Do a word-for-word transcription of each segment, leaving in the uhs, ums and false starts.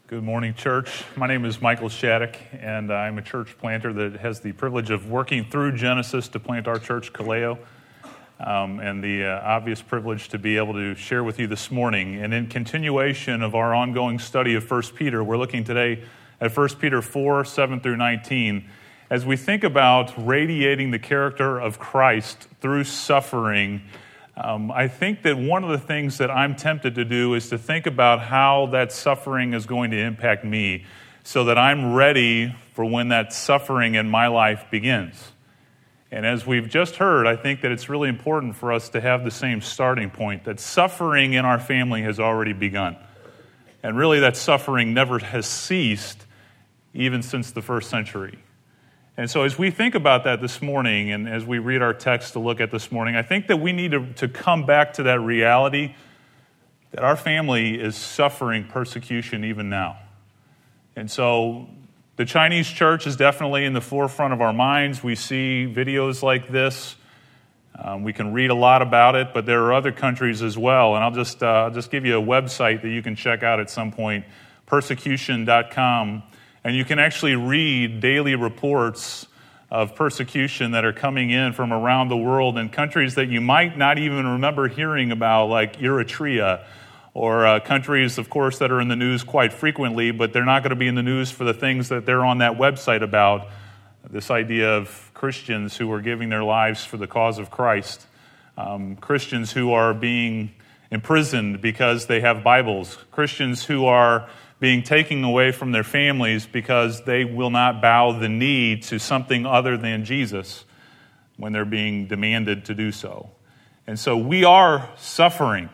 Good morning, church. My name is Michael Shattuck, and I'm a church planter that has the privilege of working through Genesis to plant our church, Kaleo, um, and the uh, obvious privilege to be able to share with you this morning. And in continuation of our ongoing study of First Peter, we're looking today at First Peter four, seven through nineteen. As we think about radiating the character of Christ through suffering, Um, I think that one of the things that I'm tempted to do is to think about how that suffering is going to impact me so that I'm ready for when that suffering in my life begins. And as we've just heard, I think that it's really important for us to have the same starting point, that suffering in our family has already begun. And really that suffering never has ceased even since the first century. And so as we think about that this morning, and as we read our text to look at this morning, I think that we need to, to come back to that reality that our family is suffering persecution even now. And so the Chinese church is definitely in the forefront of our minds. We see videos like this. Um, we can read a lot about it, but there are other countries as well. And I'll just, uh, I'll just give you a website that you can check out at some point, persecution dot com. And you can actually read daily reports of persecution that are coming in from around the world in countries that you might not even remember hearing about, like Eritrea, or uh, countries, of course, that are in the news quite frequently, but they're not going to be in the news for the things that they're on that website about. This idea of Christians who are giving their lives for the cause of Christ, um, Christians who are being imprisoned because they have Bibles, Christians who are being taken away from their families because they will not bow the knee to something other than Jesus when they're being demanded to do so. And so we are suffering.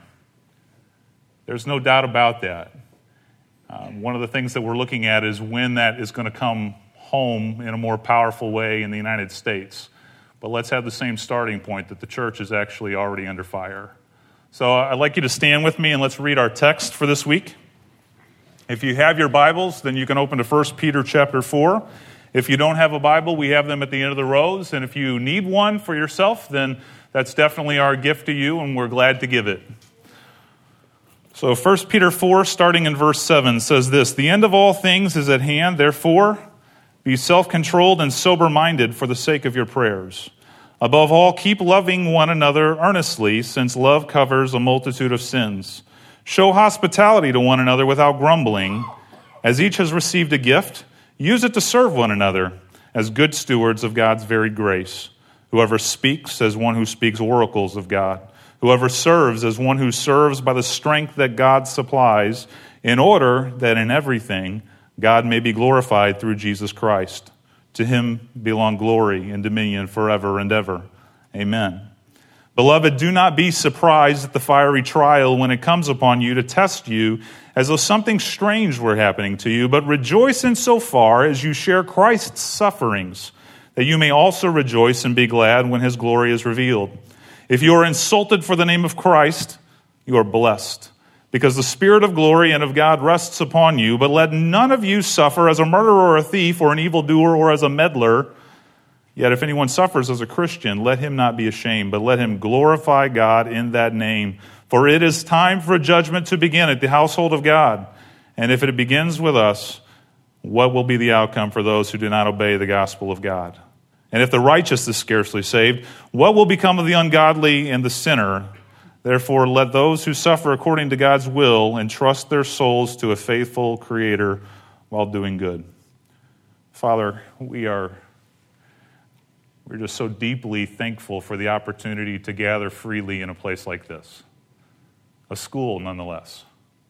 There's no doubt about that. Um, one of the things that we're looking at is when that is going to come home in a more powerful way in the United States. But let's have the same starting point that the church is actually already under fire. So I'd like you to stand with me and let's read our text for this week. If you have your Bibles, then you can open to First Peter chapter four. If you don't have a Bible, we have them at the end of the rows. And if you need one for yourself, then that's definitely our gift to you, and we're glad to give it. So First Peter four, starting in verse seven, says this: "The end of all things is at hand, therefore be self-controlled and sober-minded for the sake of your prayers. Above all, keep loving one another earnestly, since love covers a multitude of sins. Show hospitality to one another without grumbling. As each has received a gift, use it to serve one another as good stewards of God's varied grace. Whoever speaks as one who speaks oracles of God. Whoever serves as one who serves by the strength that God supplies, in order that in everything God may be glorified through Jesus Christ. To him belong glory and dominion forever and ever. Amen. Beloved, do not be surprised at the fiery trial when it comes upon you to test you as though something strange were happening to you, but rejoice insofar as you share Christ's sufferings, that you may also rejoice and be glad when his glory is revealed. If you are insulted for the name of Christ, you are blessed, because the Spirit of glory and of God rests upon you. But let none of you suffer as a murderer or a thief or an evildoer or as a meddler. Yet if anyone suffers as a Christian, let him not be ashamed, but let him glorify God in that name. For it is time for a judgment to begin at the household of God. And if it begins with us, what will be the outcome for those who do not obey the gospel of God? And if the righteous is scarcely saved, what will become of the ungodly and the sinner? Therefore, let those who suffer according to God's will entrust their souls to a faithful Creator while doing good." Father, we are... We're just so deeply thankful for the opportunity to gather freely in a place like this, a school nonetheless.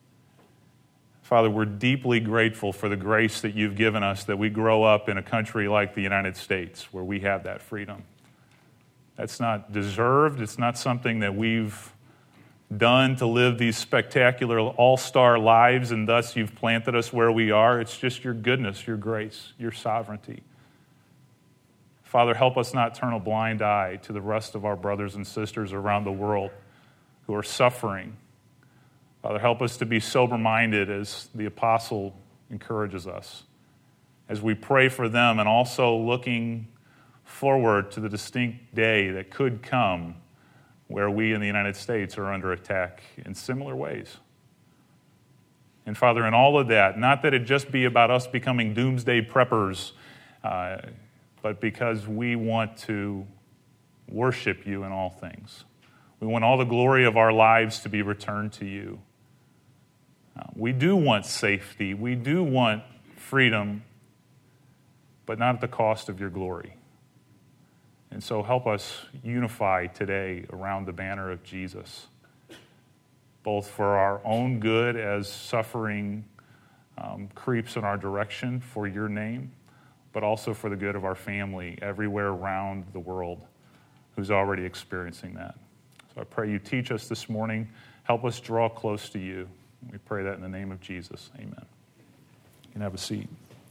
Father, we're deeply grateful for the grace that you've given us that we grow up in a country like the United States where we have that freedom. That's not deserved. It's not something that we've done to live these spectacular all-star lives, and thus you've planted us where we are. It's just your goodness, your grace, your sovereignty. Father, help us not turn a blind eye to the rest of our brothers and sisters around the world who are suffering. Father, help us to be sober-minded as the apostle encourages us, as we pray for them and also looking forward to the distinct day that could come where we in the United States are under attack in similar ways. And Father, in all of that, not that it just be about us becoming doomsday preppers, uh, but because we want to worship you in all things. We want all the glory of our lives to be returned to you. Uh, we do want safety. We do want freedom, but not at the cost of your glory. And so help us unify today around the banner of Jesus, both for our own good as suffering um, creeps in our direction for your name, but also for the good of our family everywhere around the world who's already experiencing that. So I pray you teach us this morning. Help us draw close to you. We pray that in the name of Jesus. Amen. You can have a seat.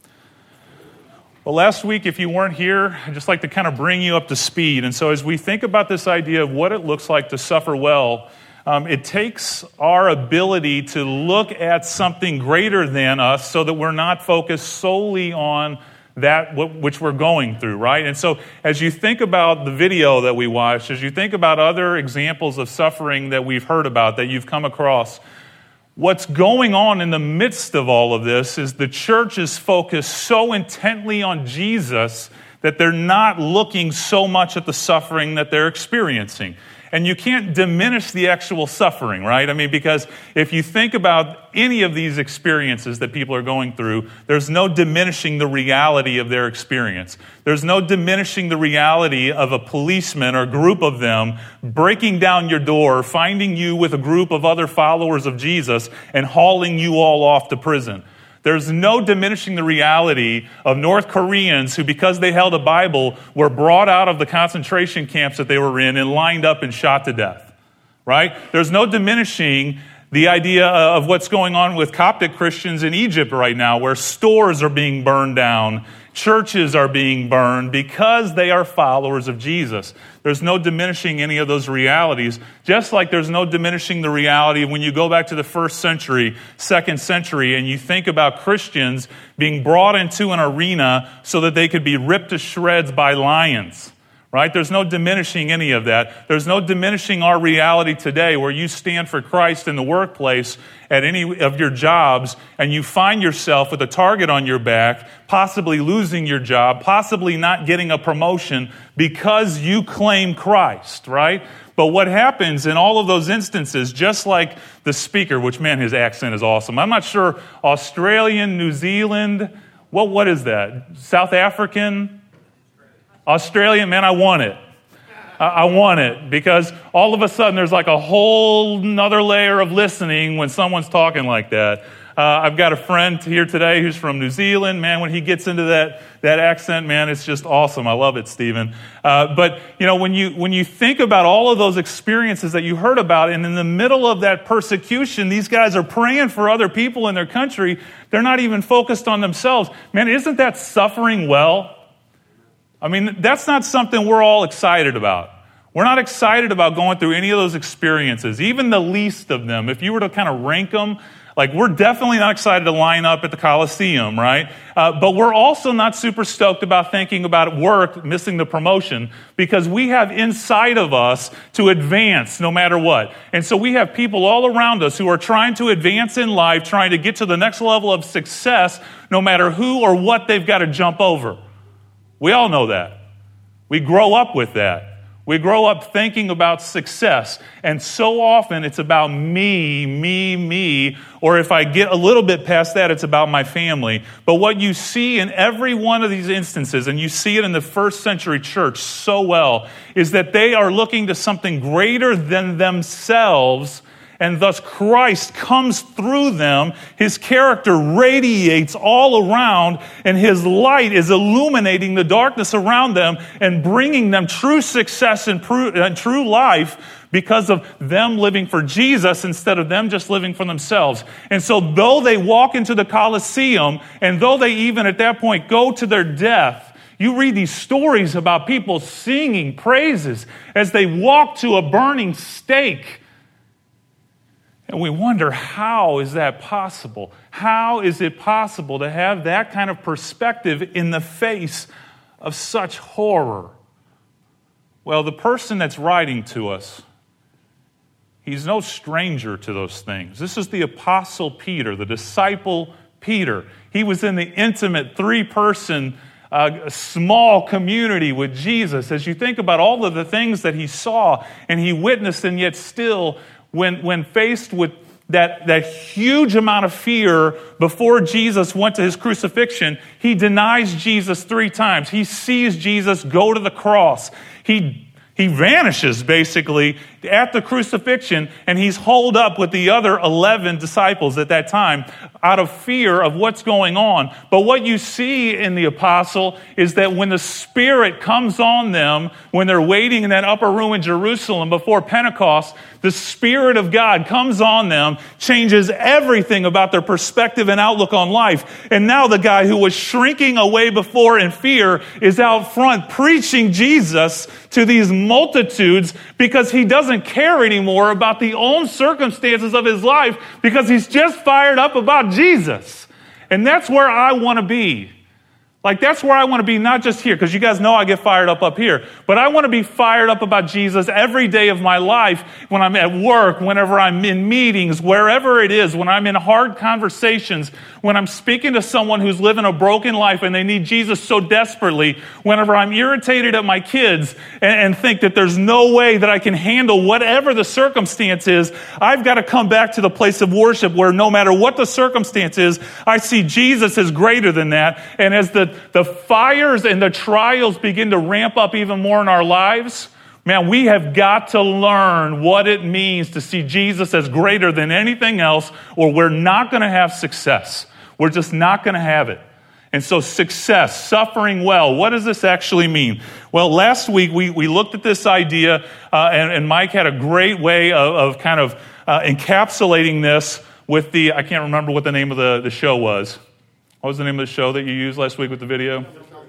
Well, last week, if you weren't here, I'd just like to kind of bring you up to speed. And so as we think about this idea of what it looks like to suffer well, um, it takes our ability to look at something greater than us so that we're not focused solely on that which we're going through, right? And so as you think about the video that we watched, as you think about other examples of suffering that we've heard about, that you've come across, what's going on in the midst of all of this is the church is focused so intently on Jesus that they're not looking so much at the suffering that they're experiencing. And you can't diminish the actual suffering, right? I mean, because if you think about any of these experiences that people are going through, there's no diminishing the reality of their experience. There's no diminishing the reality of a policeman or group of them breaking down your door, finding you with a group of other followers of Jesus, and hauling you all off to prison. There's no diminishing the reality of North Koreans who, because they held a Bible, were brought out of the concentration camps that they were in and lined up and shot to death, right? There's no diminishing the idea of what's going on with Coptic Christians in Egypt right now, where stores are being burned down, churches are being burned because they are followers of Jesus. There's no diminishing any of those realities, just like there's no diminishing the reality when you go back to the first century, second century, and you think about Christians being brought into an arena so that they could be ripped to shreds by lions. Right? There's no diminishing any of that. There's no diminishing our reality today where you stand for Christ in the workplace at any of your jobs and you find yourself with a target on your back, possibly losing your job, possibly not getting a promotion because you claim Christ, right? But what happens in all of those instances, just like the speaker, which, man, his accent is awesome. I'm not sure, Australian, New Zealand, what what is that? South African? Australian, man, I want it. I want it because all of a sudden there's like a whole nother layer of listening when someone's talking like that. Uh, I've got a friend here today who's from New Zealand. Man, when he gets into that that accent, man, it's just awesome. I love it, Stephen. Uh, but, you know, when you when you think about all of those experiences that you heard about, and in the middle of that persecution, these guys are praying for other people in their country. They're not even focused on themselves. Man, isn't that suffering well? I mean, that's not something we're all excited about. We're not excited about going through any of those experiences, even the least of them. If you were to kind of rank them, like we're definitely not excited to line up at the Coliseum, right? Uh, but we're also not super stoked about thinking about work, missing the promotion, because we have inside of us to advance no matter what. And so we have people all around us who are trying to advance in life, trying to get to the next level of success, no matter who or what they've got to jump over. We all know that. We grow up with that. We grow up thinking about success. And so often it's about me, me, me. Or if I get a little bit past that, it's about my family. But what you see in every one of these instances, and you see it in the first century church so well, is that they are looking to something greater than themselves. And thus Christ comes through them. His character radiates all around, and his light is illuminating the darkness around them and bringing them true success and true life because of them living for Jesus instead of them just living for themselves. And so though they walk into the Colosseum, and though they even at that point go to their death, you read these stories about people singing praises as they walk to a burning stake. And we wonder, how is that possible? How is it possible to have that kind of perspective in the face of such horror? Well, the person that's writing to us He's no stranger to those things. This is the Apostle Peter, the disciple Peter. He was in the intimate three-person, uh, small community with Jesus. As you think about all of the things that he saw and he witnessed, and yet still, when, when faced with that, that huge amount of fear before Jesus went to his crucifixion, he denies Jesus three times. He sees Jesus go to the cross. He He vanishes, basically, at the crucifixion, and he's holed up with the other eleven disciples at that time out of fear of what's going on. But what you see in the apostle is that when the Spirit comes on them, when they're waiting in that upper room in Jerusalem before Pentecost, the Spirit of God comes on them, changes everything about their perspective and outlook on life. And now the guy who was shrinking away before in fear is out front preaching Jesus to these multitudes because he doesn't care anymore about the own circumstances of his life because he's just fired up about Jesus. And that's where I want to be. Like, that's where I want to be, not just here, because you guys know I get fired up up here. But I want to be fired up about Jesus every day of my life, when I'm at work, whenever I'm in meetings, wherever it is, when I'm in hard conversations, when I'm speaking to someone who's living a broken life and they need Jesus so desperately, whenever I'm irritated at my kids and, and think that there's no way that I can handle whatever the circumstance is, I've got to come back to the place of worship where no matter what the circumstance is, I see Jesus as greater than that. And as the The fires and the trials begin to ramp up even more in our lives, man, we have got to learn what it means to see Jesus as greater than anything else, or we're not going to have success. We're just not going to have it. And so success, suffering well, what does this actually mean? Well, last week we, we looked at this idea, uh, and, and Mike had a great way of, of kind of uh, encapsulating this with the, I can't remember what the name of the, the show was. What was the name of the show that you used last week with the video?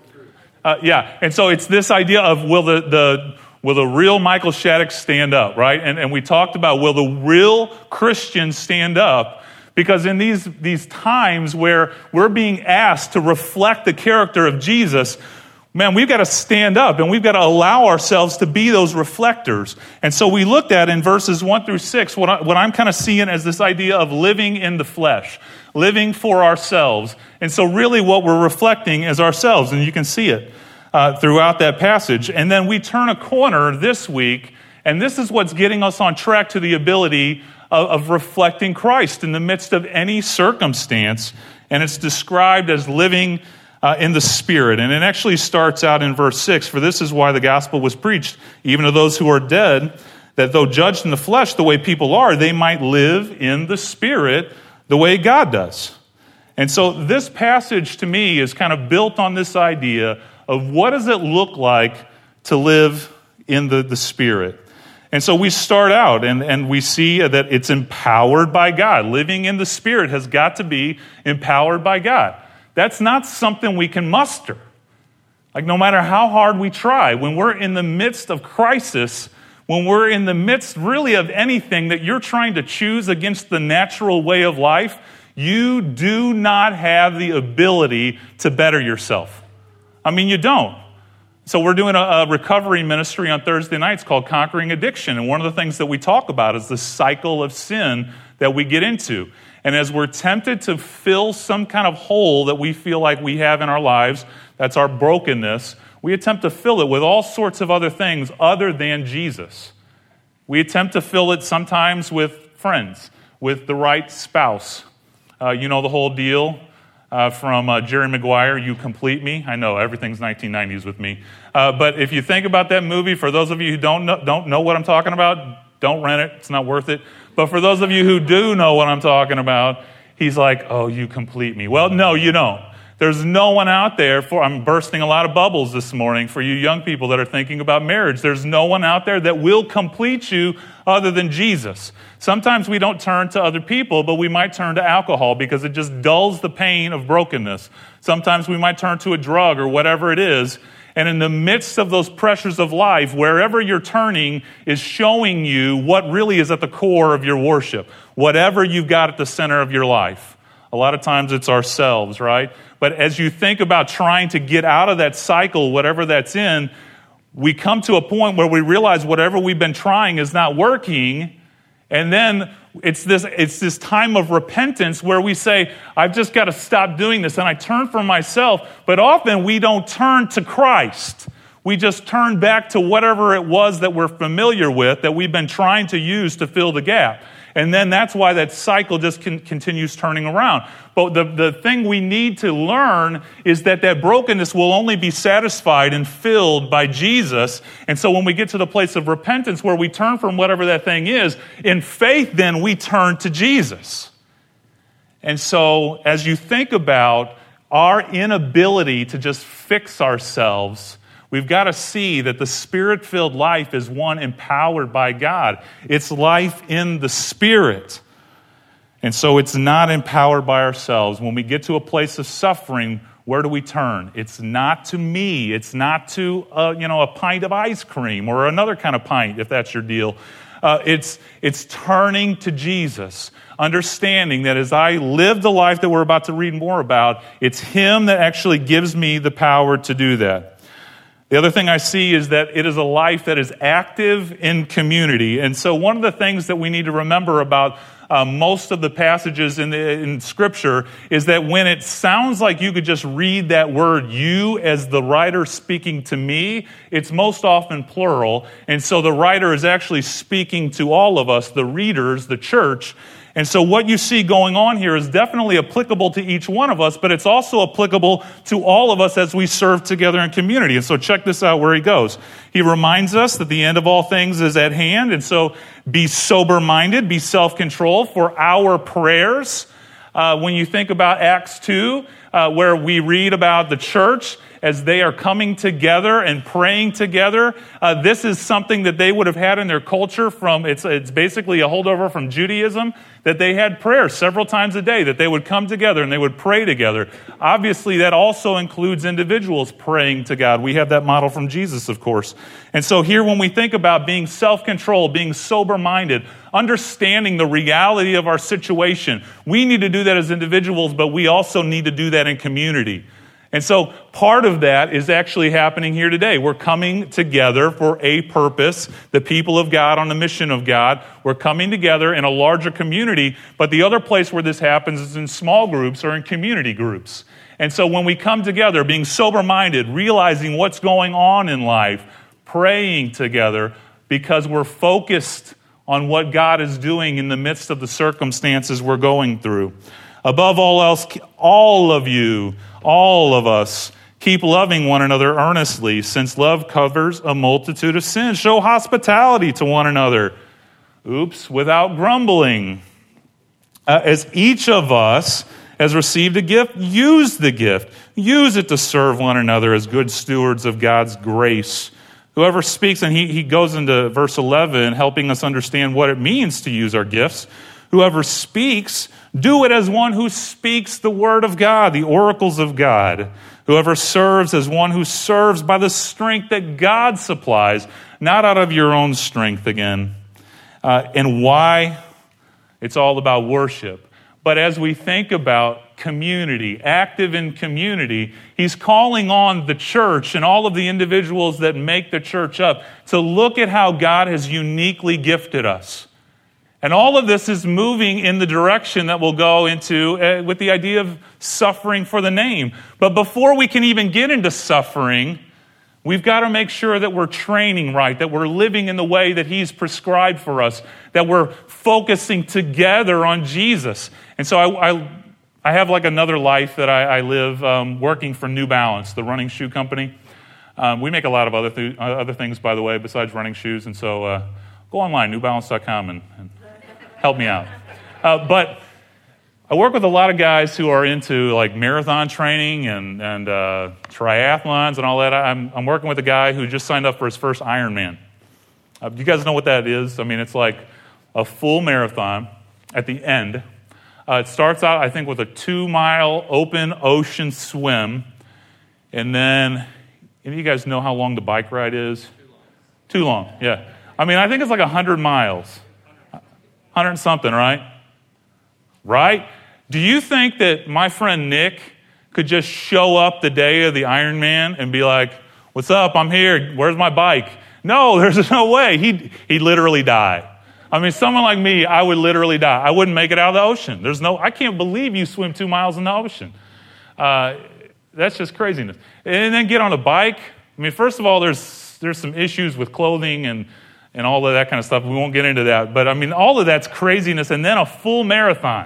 Uh, yeah, and so it's this idea of will the, the will the real Michael Shattuck stand up, right? And and we talked about will the real Christian stand up? Because in these these times where we're being asked to reflect the character of Jesus, man, we've got to stand up and we've got to allow ourselves to be those reflectors. And so we looked at in verses one through six what, I, what I'm kind of seeing as this idea of living in the flesh, living for ourselves. And so really what we're reflecting is ourselves, and you can see it uh, throughout that passage. And then we turn a corner this week, and this is what's getting us on track to the ability of, of reflecting Christ in the midst of any circumstance. And it's described as living Uh, in the Spirit. And it actually starts out in verse six, for this is why the gospel was preached, even to those who are dead, that though judged in the flesh the way people are, they might live in the Spirit the way God does. And so this passage to me is kind of built on this idea of what does it look like to live in the, the Spirit. And so we start out and, and we see that it's empowered by God. Living in the Spirit has got to be empowered by God. That's not something we can muster. Like, no matter how hard we try, when we're in the midst of crisis, when we're in the midst really of anything that you're trying to choose against the natural way of life, you do not have the ability to better yourself. I mean, you don't. So we're doing a, a recovery ministry on Thursday nights called Conquering Addiction. And one of the things that we talk about is the cycle of sin that we get into. And as we're tempted to fill some kind of hole that we feel like we have in our lives, that's our brokenness, we attempt to fill it with all sorts of other things other than Jesus. We attempt to fill it sometimes with friends, with the right spouse. Uh, you know the whole deal uh, from uh, Jerry Maguire, You Complete Me. I know, everything's nineteen nineties with me. Uh, but if you think about that movie, for those of you who don't know, don't know what I'm talking about, don't rent it. It's not worth it. But for those of you who do know what I'm talking about, he's like, oh, you complete me. Well, no, you don't. There's no one out there for, I'm bursting a lot of bubbles this morning for you young people that are thinking about marriage. There's no one out there that will complete you other than Jesus. Sometimes we don't turn to other people, but we might turn to alcohol because it just dulls the pain of brokenness. Sometimes we might turn to a drug or whatever it is. And in the midst of those pressures of life, wherever you're turning is showing you what really is at the core of your worship, whatever you've got at the center of your life. A lot of times it's ourselves, right? But as you think about trying to get out of that cycle, whatever that's in, we come to a point where we realize whatever we've been trying is not working, And then it's this, it's this time of repentance where we say, I've just got to stop doing this, and I turn from myself. But often we don't turn to Christ. We just turn back to whatever it was that we're familiar with, that we've been trying to use to fill the gap. And then that's why that cycle just con- continues turning around. But the, the thing we need to learn is that that brokenness will only be satisfied and filled by Jesus. And so when we get to the place of repentance where we turn from whatever that thing is, in faith then we turn to Jesus. And so as you think about our inability to just fix ourselves, we've got to see that the Spirit-filled life is one empowered by God. It's life in the Spirit. And so it's not empowered by ourselves. When we get to a place of suffering, where do we turn? It's not to me. It's not to uh, you know a pint of ice cream or another kind of pint, if that's your deal. Uh, it's it's turning to Jesus, understanding that as I live the life that we're about to read more about, it's Him that actually gives me the power to do that. The other thing I see is that it is a life that is active in community. And so one of the things that we need to remember about uh, most of the passages in, the, in Scripture is that when it sounds like you could just read that word you as the writer speaking to me, it's most often plural. And so the writer is actually speaking to all of us, the readers, the church. And so what you see going on here is definitely applicable to each one of us, but it's also applicable to all of us as we serve together in community. And so check this out where he goes. He reminds us that the end of all things is at hand. And so be sober-minded, be self-controlled for our prayers. Uh, when you think about Acts two, uh, where we read about the church as they are coming together and praying together. Uh, this is something that they would have had in their culture from, it's, it's basically a holdover from Judaism, that they had prayer several times a day, that they would come together and they would pray together. Obviously, that also includes individuals praying to God. We have that model from Jesus, of course. And so here when we think about being self-controlled, being sober-minded, understanding the reality of our situation, we need to do that as individuals, but we also need to do that in community. And so part of that is actually happening here today. We're coming together for a purpose, the people of God on the mission of God. We're coming together in a larger community, but the other place where this happens is in small groups or in community groups. And so when we come together, being sober-minded, realizing what's going on in life, praying together because we're focused on what God is doing in the midst of the circumstances we're going through. Above all else, all of you, all of us, keep loving one another earnestly, since love covers a multitude of sins. Show hospitality to one another. Oops, without grumbling. Uh, as each of us has received a gift, use the gift. Use it to serve one another as good stewards of God's grace. Whoever speaks, and he, he goes into verse eleven, helping us understand what it means to use our gifts. Whoever speaks, do it as one who speaks the word of God, the oracles of God. Whoever serves as one who serves by the strength that God supplies, not out of your own strength again. Uh, and why? It's all about worship. But as we think about community, active in community, he's calling on the church and all of the individuals that make the church up to look at how God has uniquely gifted us. And all of this is moving in the direction that we'll go into uh, with the idea of suffering for the name. But before we can even get into suffering, we've got to make sure that we're training right, that we're living in the way that he's prescribed for us, that we're focusing together on Jesus. And so I, I, I have like another life that I, I live um, working for New Balance, the running shoe company. Um, we make a lot of other, th- other things, by the way, besides running shoes. And so uh, go online, new balance dot com, and, and help me out. Uh, but I work with a lot of guys who are into like marathon training and, and uh, triathlons and all that. I'm, I'm working with a guy who just signed up for his first Ironman. Uh, do you guys know what that is? I mean, it's like a full marathon at the end. Uh, it starts out, I think, with a two-mile open ocean swim. And then, any of you guys know how long the bike ride is? Too long. Too long, yeah. I mean, I think it's like one hundred miles. one hundred something, right? Right? Do you think that my friend Nick could just show up the day of the Ironman and be like, what's up? I'm here. Where's my bike? No, there's no way. He'd, he'd literally die. I mean, someone like me, I would literally die. I wouldn't make it out of the ocean. There's no, I can't believe you swim two miles in the ocean. Uh, that's just craziness. And then get on a bike. I mean, first of all, there's there's some issues with clothing and, and all of that kind of stuff. We won't get into that. But I mean, all of that's craziness. And then a full marathon.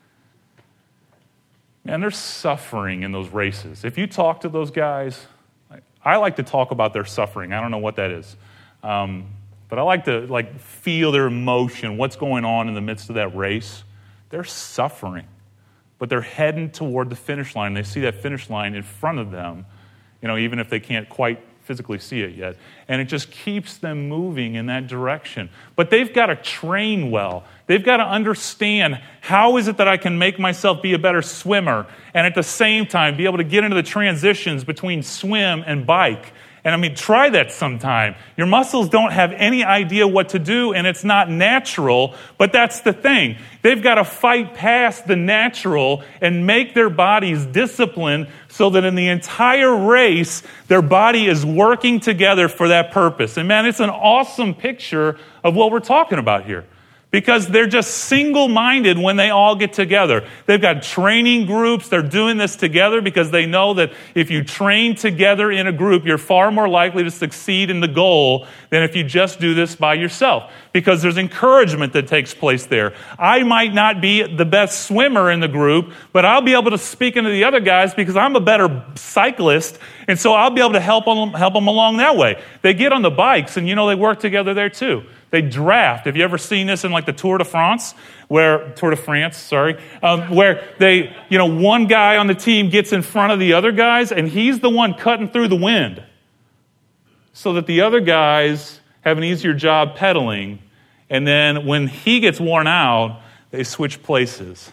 Man, there's suffering in those races. If you talk to those guys, I like to talk about their suffering. I don't know what that is. Um, but I like to like feel their emotion, what's going on in the midst of that race. They're suffering, but they're heading toward the finish line. They see that finish line in front of them, you know, even if they can't quite physically see it yet. And it just keeps them moving in that direction. But they've got to train well. They've got to understand, how is it that I can make myself be a better swimmer and at the same time be able to get into the transitions between swim and bike. And I mean, try that sometime. Your muscles don't have any idea what to do, and it's not natural, but that's the thing. They've got to fight past the natural and make their bodies disciplined so that in the entire race, their body is working together for that purpose. And man, it's an awesome picture of what we're talking about here. Because they're just single-minded when they all get together. They've got training groups. They're doing this together because they know that if you train together in a group, you're far more likely to succeed in the goal than if you just do this by yourself. Because there's encouragement that takes place there. I might not be the best swimmer in the group, but I'll be able to speak into the other guys because I'm a better cyclist, and so I'll be able to help them, help them along that way. They get on the bikes, and you know they work together there too. They draft. Have you ever seen this in like the Tour de France, where Tour de France, sorry, um, where they, you know, one guy on the team gets in front of the other guys, and he's the one cutting through the wind, so that the other guys have an easier job pedaling, and then when he gets worn out, they switch places.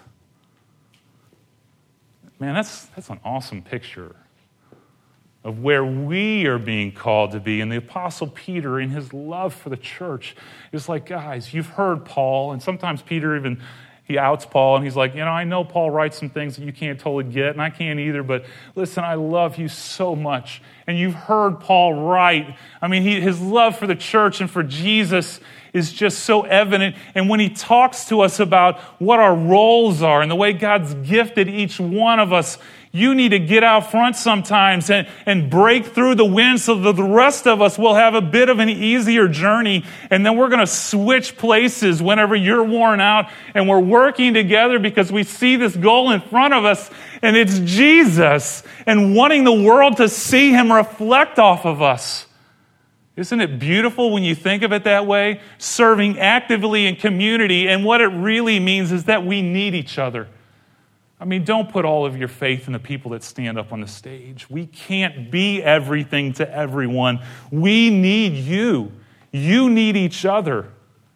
Man, that's that's an awesome picture of where we are being called to be. And the Apostle Peter, in his love for the church, is like, guys, you've heard Paul, and sometimes Peter even, he outs Paul, and he's like, you know, I know Paul writes some things that you can't totally get, and I can't either, but listen, I love you so much. And you've heard Paul write. I mean, he, his love for the church and for Jesus is just so evident. And when he talks to us about what our roles are and the way God's gifted each one of us, you need to get out front sometimes and, and break through the wind so that the rest of us will have a bit of an easier journey. And then we're going to switch places whenever you're worn out. And we're working together because we see this goal in front of us. And it's Jesus, and wanting the world to see him reflect off of us. Isn't it beautiful when you think of it that way? Serving actively in community. And what it really means is that we need each other. I mean, don't put all of your faith in the people that stand up on the stage. We can't be everything to everyone. We need you. You need each other.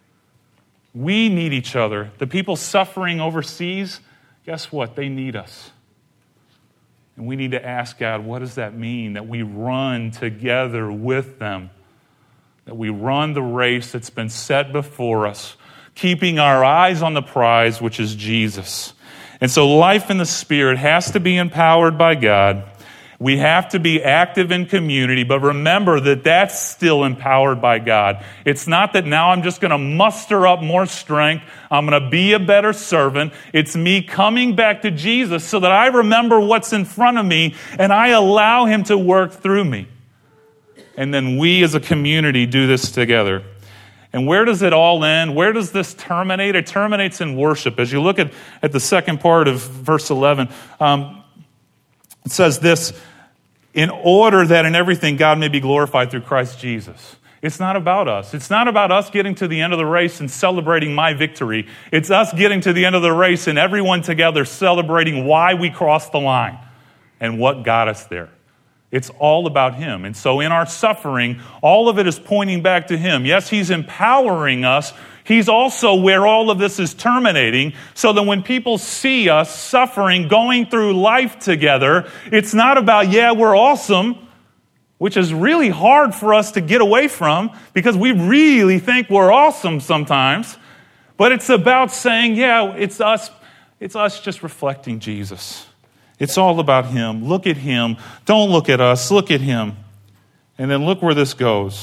We need each other. The people suffering overseas, guess what? They need us. And we need to ask God, what does that mean? That we run together with them. That we run the race that's been set before us, keeping our eyes on the prize, which is Jesus. And so life in the Spirit has to be empowered by God. We have to be active in community, but remember that that's still empowered by God. It's not that now I'm just going to muster up more strength. I'm going to be a better servant. It's me coming back to Jesus so that I remember what's in front of me and I allow him to work through me. And then we as a community do this together. And where does it all end? Where does this terminate? It terminates in worship. As you look at, at the second part of verse eleven, um, it says this, in order that in everything God may be glorified through Christ Jesus. It's not about us. It's not about us getting to the end of the race and celebrating my victory. It's us getting to the end of the race and everyone together celebrating why we crossed the line and what got us there. It's all about him. And so in our suffering, all of it is pointing back to him. Yes, he's empowering us. He's also where all of this is terminating, so that when people see us suffering, going through life together, it's not about, yeah, we're awesome, which is really hard for us to get away from because we really think we're awesome sometimes. But it's about saying, yeah, it's us, it's us just reflecting Jesus. It's all about him. Look at him. Don't look at us. Look at him. And then look where this goes.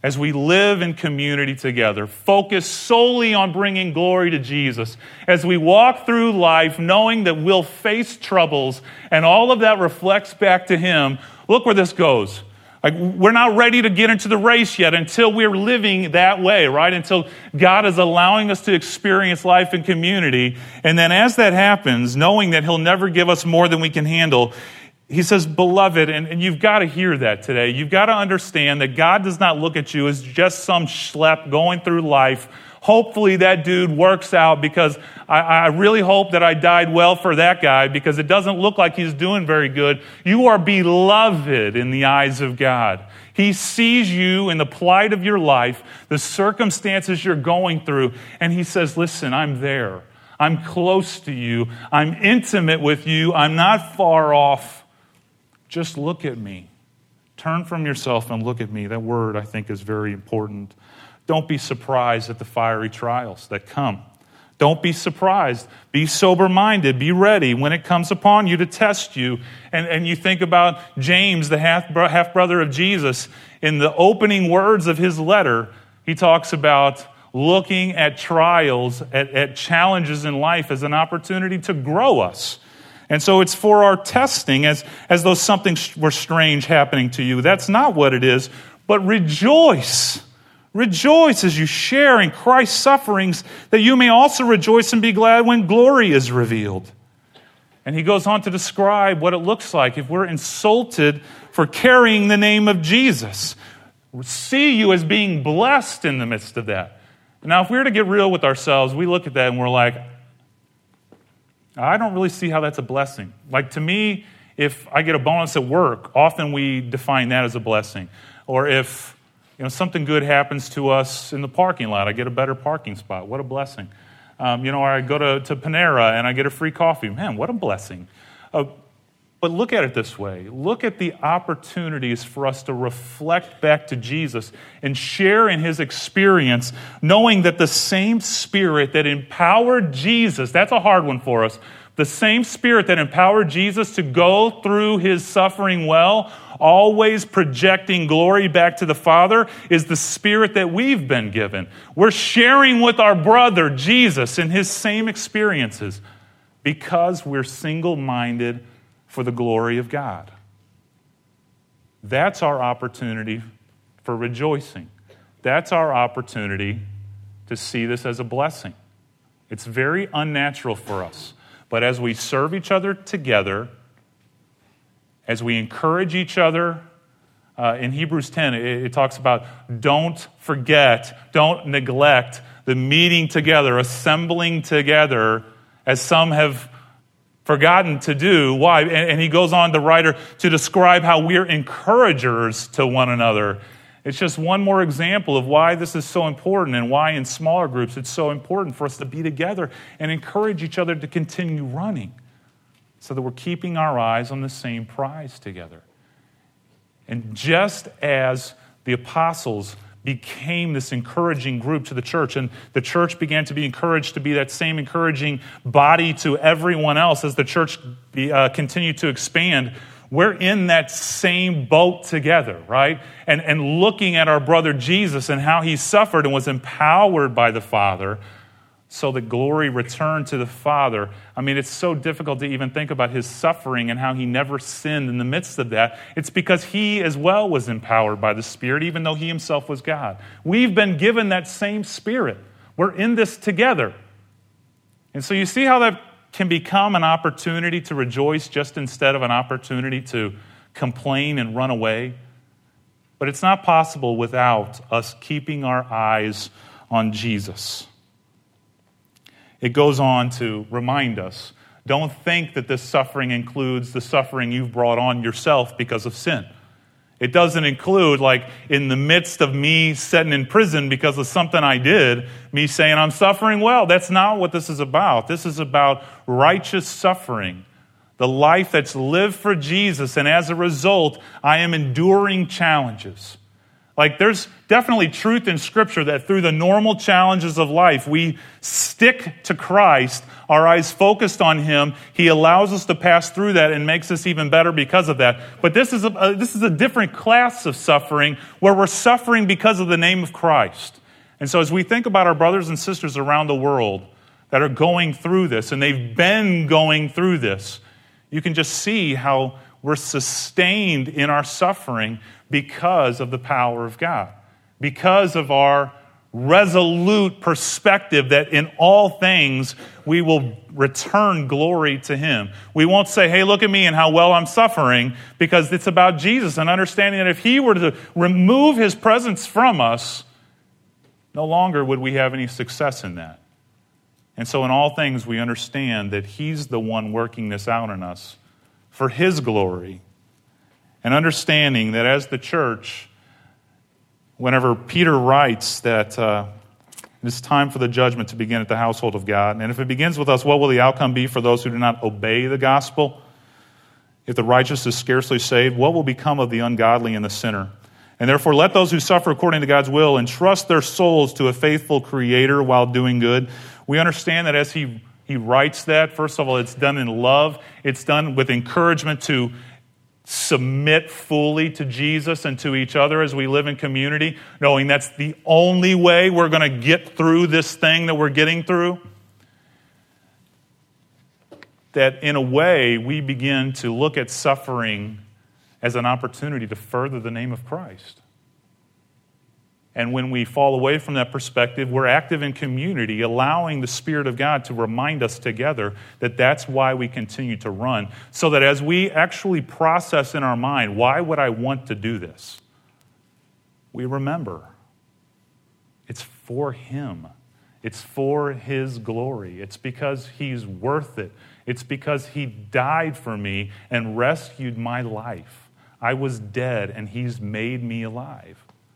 as we live in community together, focus solely on bringing glory to Jesus, as we walk through life knowing that we'll face troubles and all of that reflects back to Him, look where this goes. Like, we're not ready to get into the race yet until we're living that way, right? Until God is allowing us to experience life in community. And then as that happens, knowing that He'll never give us more than we can handle, He says, beloved, and, and you've got to hear that today. You've got to understand that God does not look at you as just some schlep going through life. Hopefully that dude works out because I, I really hope that I died well for that guy because it doesn't look like he's doing very good. You are beloved in the eyes of God. He sees you in the plight of your life, the circumstances you're going through, and He says, listen, I'm there. I'm close to you. I'm intimate with you. I'm not far off. Just look at me. Turn from yourself and look at me. That word, I think, is very important. Don't be surprised at the fiery trials that come. Don't be surprised. Be sober-minded. Be ready when it comes upon you to test you. And, and you think about James, the half, half-brother of Jesus. In the opening words of his letter, he talks about looking at trials, at, at challenges in life as an opportunity to grow us. And so it's for our testing, as, as though something were strange happening to you. That's not what it is, but rejoice. Rejoice as you share in Christ's sufferings, that you may also rejoice and be glad when glory is revealed. And he goes on to describe what it looks like if we're insulted for carrying the name of Jesus. See you as being blessed in the midst of that. Now, if we were to get real with ourselves, we look at that and we're like, I don't really see how that's a blessing. Like, to me, if I get a bonus at work, often we define that as a blessing. Or if you know something good happens to us in the parking lot, I get a better parking spot. What a blessing. Um, you know, or I go to, to Panera and I get a free coffee. Man, what a blessing. Uh, but look at it this way. Look at the opportunities for us to reflect back to Jesus and share in His experience, knowing that the same Spirit that empowered Jesus, that's a hard one for us, the same Spirit that empowered Jesus to go through His suffering well, always projecting glory back to the Father, is the Spirit that we've been given. We're sharing with our brother, Jesus, in His same experiences because we're single-minded for the glory of God. That's our opportunity for rejoicing. That's our opportunity to see this as a blessing. It's very unnatural for us. But as we serve each other together, as we encourage each other, uh, in Hebrews ten, it, it talks about don't forget, don't neglect the meeting together, assembling together, as some have forgotten to do. Why? And, and he goes on, the writer, to describe how we're encouragers to one another. It's just one more example of why this is so important and why in smaller groups it's so important for us to be together and encourage each other to continue running so that we're keeping our eyes on the same prize together. And just as the apostles became this encouraging group to the church, and the church began to be encouraged to be that same encouraging body to everyone else as the church be, uh, continued to expand, we're in that same boat together, right? And, and looking at our brother Jesus and how He suffered and was empowered by the Father so that glory returned to the Father. I mean, it's so difficult to even think about His suffering and how He never sinned in the midst of that. It's because He as well was empowered by the Spirit, even though He Himself was God. We've been given that same Spirit. We're in this together. And so you see how that can become an opportunity to rejoice just instead of an opportunity to complain and run away. But it's not possible without us keeping our eyes on Jesus. It goes on to remind us, don't think that this suffering includes the suffering you've brought on yourself because of sin. It doesn't include, like, in the midst of me sitting in prison because of something I did, me saying I'm suffering well. That's not what this is about. This is about righteous suffering, the life that's lived for Jesus, and as a result, I am enduring challenges. Like, there's definitely truth in Scripture that through the normal challenges of life, we stick to Christ, our eyes focused on Him. He allows us to pass through that and makes us even better because of that. But this is a, a, this is a different class of suffering where we're suffering because of the name of Christ. And so as we think about our brothers and sisters around the world that are going through this, and they've been going through this, you can just see how we're sustained in our suffering because of the power of God, because of our resolute perspective that in all things we will return glory to Him. We won't say, hey, look at me and how well I'm suffering, because it's about Jesus and understanding that if He were to remove His presence from us, no longer would we have any success in that. And so in all things we understand that He's the one working this out in us for His glory. And understanding that as the church, whenever Peter writes that uh, it's time for the judgment to begin at the household of God, and if it begins with us, what will the outcome be for those who do not obey the gospel? If the righteous is scarcely saved, what will become of the ungodly and the sinner? And therefore let those who suffer according to God's will entrust their souls to a faithful Creator while doing good. We understand that as he, he writes that, first of all, it's done in love. It's done with encouragement to submit fully to Jesus and to each other as we live in community, knowing that's the only way we're going to get through this thing that we're getting through. That in a way, we begin to look at suffering as an opportunity to further the name of Christ. And when we fall away from that perspective, we're active in community, allowing the Spirit of God to remind us together that that's why we continue to run. So that as we actually process in our mind, why would I want to do this? We remember it's for Him. It's for His glory. It's because He's worth it. It's because He died for me and rescued my life. I was dead and He's made me alive.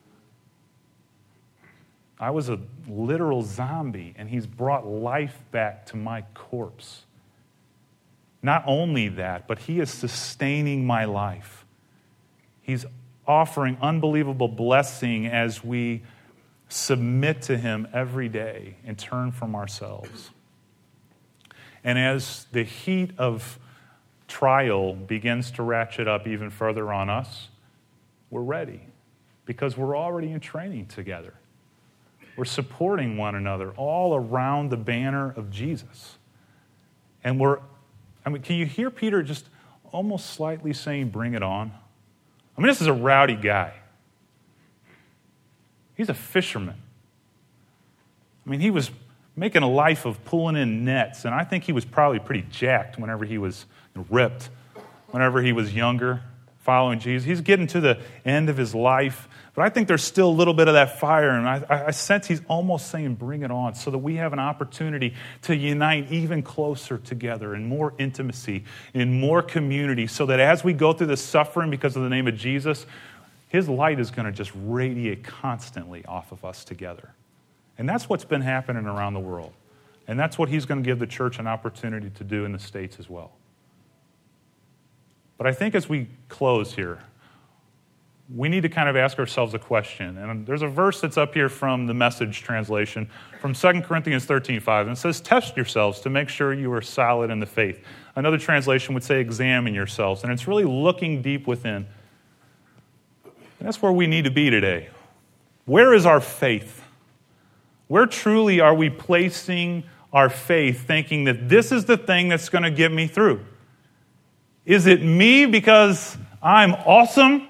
I was a literal zombie, and He's brought life back to my corpse. Not only that, but He is sustaining my life. He's offering unbelievable blessing as we submit to Him every day and turn from ourselves. And as the heat of trial begins to ratchet up even further on us, we're ready because we're already in training together. We're supporting one another all around the banner of Jesus. And we're, I mean, can you hear Peter just almost slightly saying, bring it on? I mean, this is a rowdy guy. He's a fisherman. I mean, he was making a life of pulling in nets, and I think he was probably pretty jacked whenever he was ripped, whenever he was younger, following Jesus. He's getting to the end of his life. But I think there's still a little bit of that fire, and I, I sense he's almost saying, bring it on, so that we have an opportunity to unite even closer together in more intimacy, in more community, so that as we go through the suffering because of the name of Jesus, His light is going to just radiate constantly off of us together. And that's what's been happening around the world. And that's what He's going to give the church an opportunity to do in the States as well. But I think as we close here, we need to kind of ask ourselves a question. And there's a verse that's up here from the Message translation, from Second Corinthians thirteen five, and it says, test yourselves to make sure you are solid in the faith. Another translation would say, examine yourselves. And it's really looking deep within. And that's where we need to be today. Where is our faith? Where truly are we placing our faith, thinking that this is the thing that's going to get me through? Is it me because I'm awesome?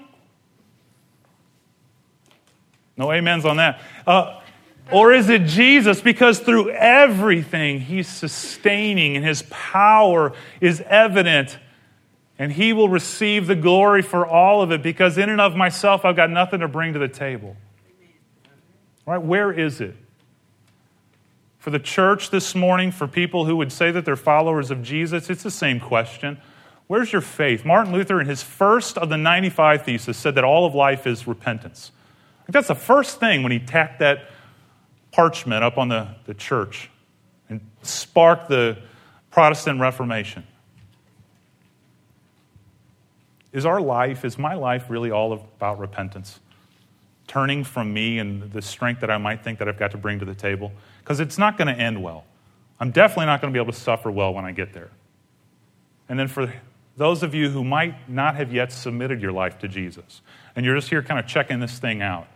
No amens on that. Uh, or is it Jesus because through everything He's sustaining and His power is evident and He will receive the glory for all of it because in and of myself I've got nothing to bring to the table. Right? Where is it? For the church this morning, for people who would say that they're followers of Jesus, it's the same question. Where's your faith? Martin Luther, in his first of the ninety-five Theses, said that all of life is repentance. I think that's the first thing when he tacked that parchment up on the, the church and sparked the Protestant Reformation. Is our life, is my life really all about repentance? turning from me and the strength that I might think that I've got to bring to the table? Because it's not going to end well. I'm definitely not going to be able to suffer well when I get there. And then for those of you who might not have yet submitted your life to Jesus, and you're just here kind of checking this thing out,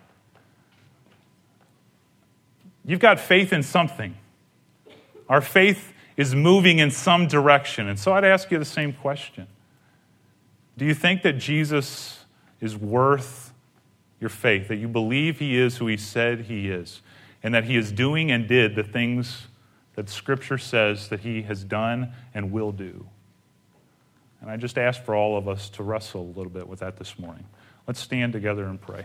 you've got faith in something. Our faith is moving in some direction. And so I'd ask you the same question. Do you think that Jesus is worth your faith, that you believe he is who he said he is, and that he is doing and did the things that Scripture says that he has done and will do? And I just ask for all of us to wrestle a little bit with that this morning. Let's stand together and pray.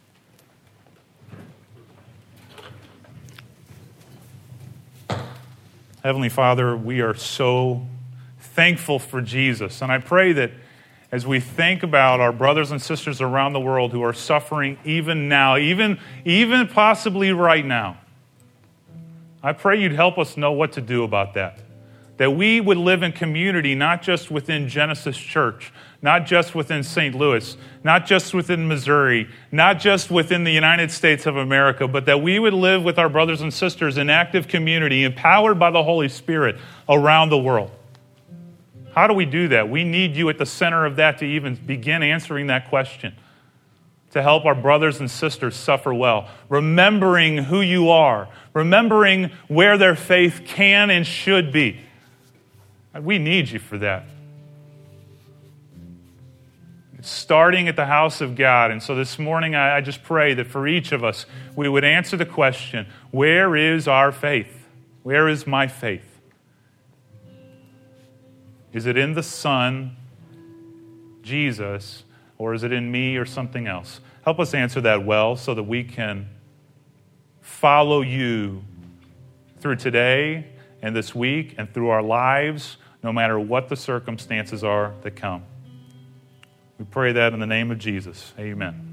Heavenly Father, we are so thankful for Jesus. And I pray that as we think about our brothers and sisters around the world who are suffering even now, even, even possibly right now, I pray you'd help us know what to do about that. That we would live in community, not just within Genesis Church, not just within Saint Louis, not just within Missouri, not just within the United States of America, but that we would live with our brothers and sisters in active community, empowered by the Holy Spirit around the world. How do we do that? We need you at the center of that to even begin answering that question, to help our brothers and sisters suffer well, remembering who you are, remembering where their faith can and should be. We need you for that. It's starting at the house of God. And so this morning, I, I just pray that for each of us, we would answer the question, where is our faith? Where is my faith? Is it in the Son, Jesus, or is it in me or something else? Help us answer that well so that we can follow you through today and this week and through our lives, no matter what the circumstances are that come. We pray that in the name of Jesus. Amen.